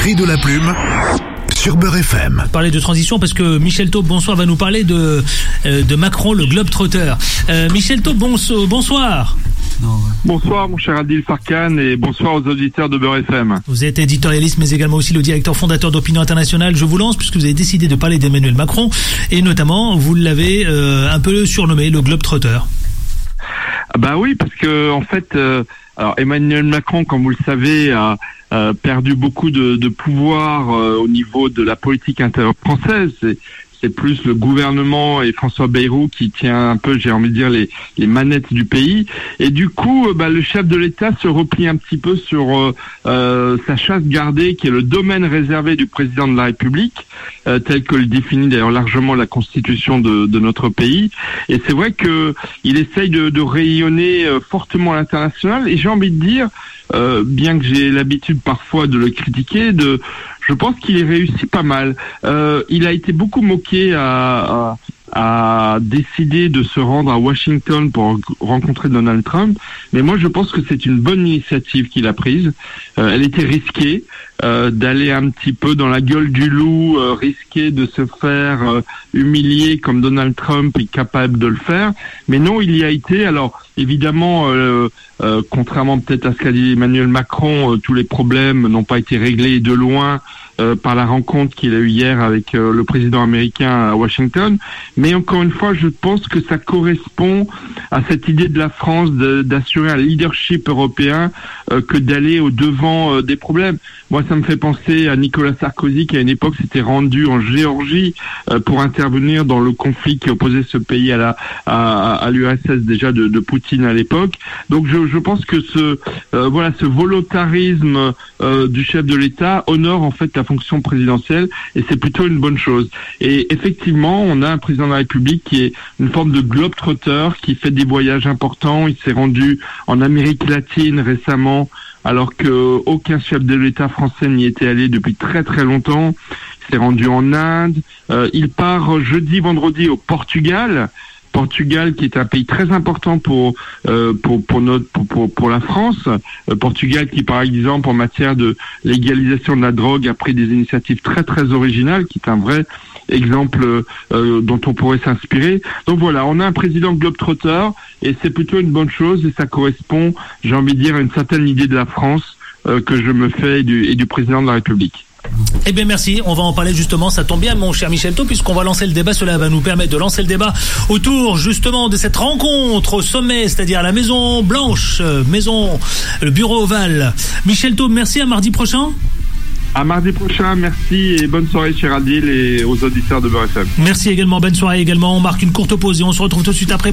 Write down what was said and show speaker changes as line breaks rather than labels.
Cri de la plume sur Beurre FM.
Parler de transition parce que Michel Taube, bonsoir, va nous parler de Macron, le globe-trotter. Michel Taube, bonsoir.
Bonsoir mon cher Adil Farkan et bonsoir aux auditeurs de Beurre FM.
Vous êtes éditorialiste mais également aussi le directeur fondateur d'Opinion Internationale. Je vous lance puisque vous avez décidé de parler d'Emmanuel Macron et notamment vous l'avez un peu surnommé le globe-trotter.
Bah oui, parce que en fait, alors Emmanuel Macron, comme vous le savez, a perdu beaucoup de pouvoir au niveau de la politique intérieure française. C'est plus le gouvernement et François Bayrou qui tient un peu, j'ai envie de dire, les manettes du pays. Et du coup, le chef de l'État se replie un petit peu sur sa chasse gardée, qui est le domaine réservé du président de la République, tel que le définit d'ailleurs largement la Constitution de notre pays. Et c'est vrai que il essaye de rayonner fortement à l'international. Et j'ai envie de dire, bien que j'ai l'habitude parfois de le critiquer, je pense qu'il y réussit pas mal. Il a été beaucoup moqué à décider de se rendre à Washington pour rencontrer Donald Trump. Mais moi, je pense que c'est une bonne initiative qu'il a prise. Elle était risquée d'aller un petit peu dans la gueule du loup, risquer de se faire humilier comme Donald Trump est capable de le faire. Mais non, il y a été. Alors, évidemment, contrairement peut-être à ce qu'a dit Emmanuel Macron, tous les problèmes n'ont pas été réglés de loin par la rencontre qu'il a eue hier avec le président américain à Washington. Mais encore une fois, je pense que ça correspond à cette idée de la France d'assurer un leadership européen que d'aller au devant des problèmes. Moi, ça me fait penser à Nicolas Sarkozy qui, à une époque, s'était rendu en Géorgie pour intervenir dans le conflit qui opposait ce pays à l'URSS déjà de Poutine à l'époque. Donc, je pense que ce volontarisme du chef de l'État honore en fait la fonction présidentielle et c'est plutôt une bonne chose. Et effectivement, on a un président de la République qui est une forme de globe-trotter, qui fait des voyages importants. Il s'est rendu en Amérique latine récemment, alors que aucun chef de l'État français n'y était allé depuis très très longtemps. Il s'est rendu en Inde. Il part jeudi, vendredi au Portugal, qui est un pays très important pour la France. Portugal qui, par exemple, en matière de légalisation de la drogue, a pris des initiatives très très originales, qui est un vrai exemple dont on pourrait s'inspirer. Donc voilà, on a un président globe-trotter et c'est plutôt une bonne chose et ça correspond, j'ai envie de dire, à une certaine idée de la France que je me fais et du président de la République.
Eh bien merci, on va en parler justement, ça tombe bien mon cher Michel Taube, puisqu'on va lancer le débat. Cela va nous permettre de lancer le débat autour justement de cette rencontre au sommet, c'est-à-dire à la Maison Blanche, le bureau ovale. Michel Taube, merci, à mardi prochain.
À mardi prochain, merci et bonne soirée cher Adil et aux auditeurs de Beurre FM.
Merci également, bonne soirée également, on marque une courte pause et on se retrouve tout de suite après.